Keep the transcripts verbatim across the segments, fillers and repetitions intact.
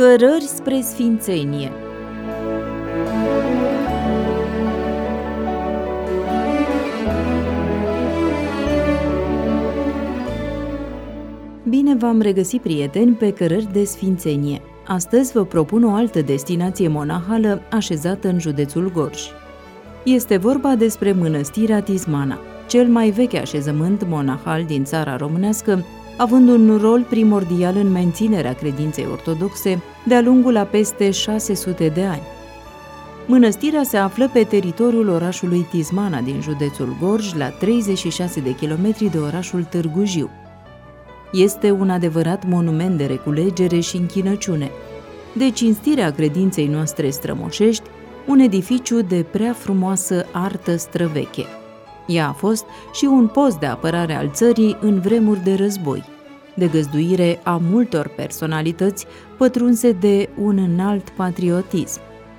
Cărări spre sfințenie. Bine v-am regăsit, prieteni, pe Cărări de sfințenie. Astăzi vă propun o altă destinație monahală așezată în județul Gorj. Este vorba despre Mănăstirea Tismana, cel mai vechi așezământ monahal din țara românească, având un rol primordial în menținerea credinței ortodoxe de-a lungul a peste șase sute de ani. Mănăstirea se află pe teritoriul orașului Tismana din județul Gorj, la treizeci și șase de kilometri de orașul Târgu Jiu. Este un adevărat monument de reculegere și închinăciune, de cinstirea credinței noastre strămoșești, un edificiu de prea frumoasă artă străveche. Ea a fost și un post de apărare al țării în vremuri de război, de găzduire a multor personalități pătrunse de un înalt patriotism.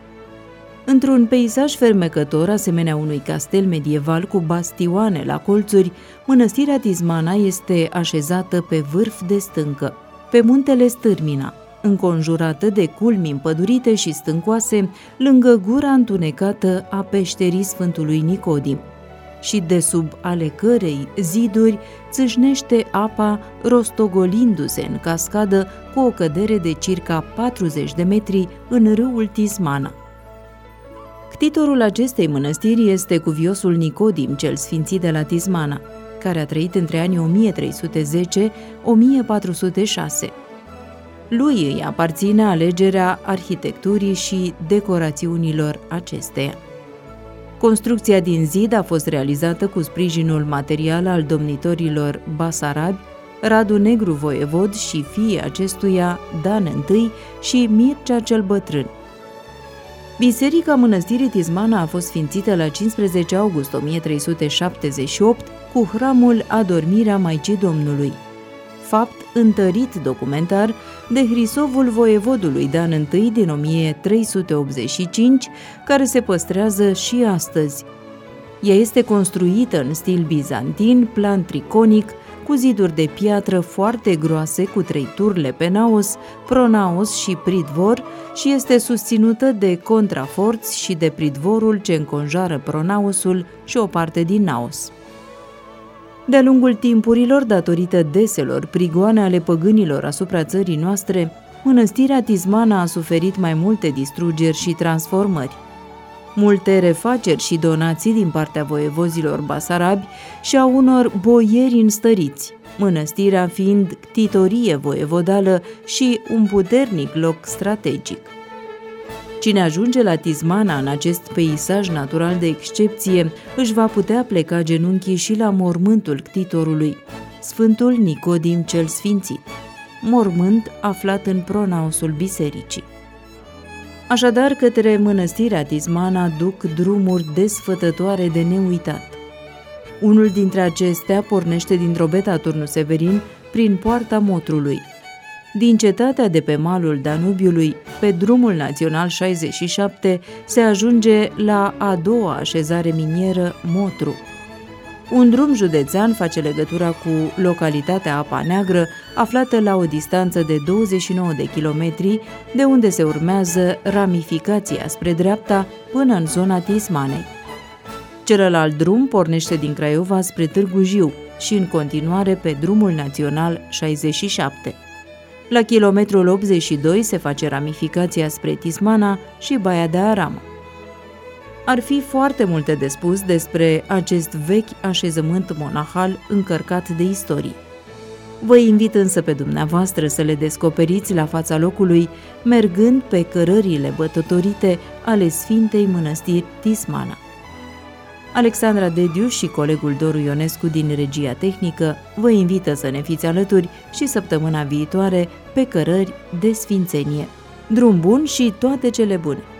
Într-un peisaj fermecător, asemenea unui castel medieval cu bastioane la colțuri, Mănăstirea Tismana este așezată pe vârf de stâncă, pe muntele Stârmina, înconjurată de culmi împădurite și stâncoase, lângă gura întunecată a peșterii Sfântului Nicodim, și de sub ale cărei ziduri țâșnește apa, rostogolindu-se în cascadă cu o cădere de circa patruzeci de metri în râul Tismana. Ctitorul acestei mănăstiri este cuviosul Nicodim, cel sfințit de la Tismana, care a trăit între anii o mie trei sute zece - o mie patru sute șase. Lui îi aparține alegerea arhitecturii și decorațiunilor acesteia. Construcția din zid a fost realizată cu sprijinul material al domnitorilor basarabi, Radu Negru voievod și fiii acestuia, Dan I și Mircea cel Bătrân. Biserica Mănăstirii Tismana a fost sfințită la cincisprezece august o mie trei sute șaptezeci și opt cu hramul Adormirea Maicii Domnului, fapt întărit documentar de Hrisovul voievodului Dan I din o mie trei sute optzeci și cinci, care se păstrează și astăzi. Ea este construită în stil bizantin, plan triconic, cu ziduri de piatră foarte groase, cu trei turle pe naos, pronaos și pridvor, și este susținută de contraforți și de pridvorul ce înconjoară pronaosul și o parte din naos. De-a lungul timpurilor, datorită deselor prigoane ale păgânilor asupra țării noastre, Mănăstirea Tismana a suferit mai multe distrugeri și transformări. Multe refaceri și donații din partea voievozilor basarabi și a unor boieri înstăriți, mănăstirea fiind ctitorie voievodală și un puternic loc strategic. Cine ajunge la Tismana în acest peisaj natural de excepție își va putea pleca genunchii și la mormântul ctitorului, Sfântul Nicodim cel Sfințit, mormânt aflat în pronaosul bisericii. Așadar, către Mănăstirea Tismana duc drumuri desfătătoare de neuitat. Unul dintre acestea pornește din drobeta Turnul Severin prin Poarta Motrului. Din cetatea de pe malul Danubiului, pe drumul național șaizeci și șapte, se ajunge la a doua așezare minieră, Motru. Un drum județean face legătura cu localitatea Apa Neagră, aflată la o distanță de douăzeci și nouă de kilometri, de unde se urmează ramificația spre dreapta până în zona Tismanei. Celălalt drum pornește din Craiova spre Târgu Jiu și în continuare pe drumul național șaizeci și șapte. La kilometrul optzeci și doi se face ramificația spre Tismana și Baia de Aramă. Ar fi foarte multe de spus despre acest vechi așezământ monahal încărcat de istorie. Vă invit însă pe dumneavoastră să le descoperiți la fața locului, mergând pe cărările bătătorite ale Sfintei Mănăstiri Tismana. Alexandra Dediu și colegul Doru Ionescu din regia tehnică vă invită să ne fiți alături și săptămâna viitoare pe Cărări de sfințenie. Drum bun și toate cele bune!